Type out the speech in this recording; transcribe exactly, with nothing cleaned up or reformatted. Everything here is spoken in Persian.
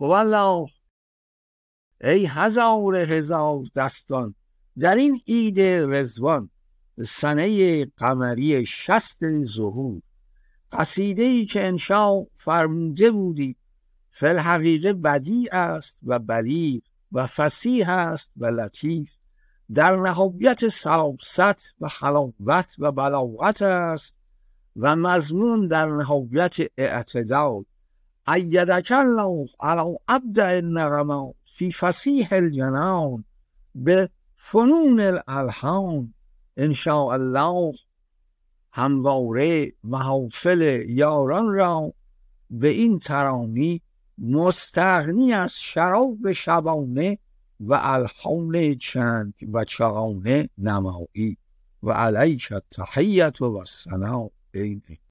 والله ای هزار هزار دستان در این عید رضوان، سنه قمری شصت ظهور، قصیده‌ای که انشا فرموده بودی فی الحقیقه بدیع است و بلیغ و فصیح است و لطیف، در نهایت سراست و حلاوت و بلاغت است و مضمون در نهایت اعتدال. ایدک الله علی ابدع النغمات فی فصیح الجنان به فنون الالحان. انشاء الله همواره محافل یاران را به این ترانی مستغنی از شراب شبانه و الحان چند و چغانه نمایی. و علیک التحیة و الثناء.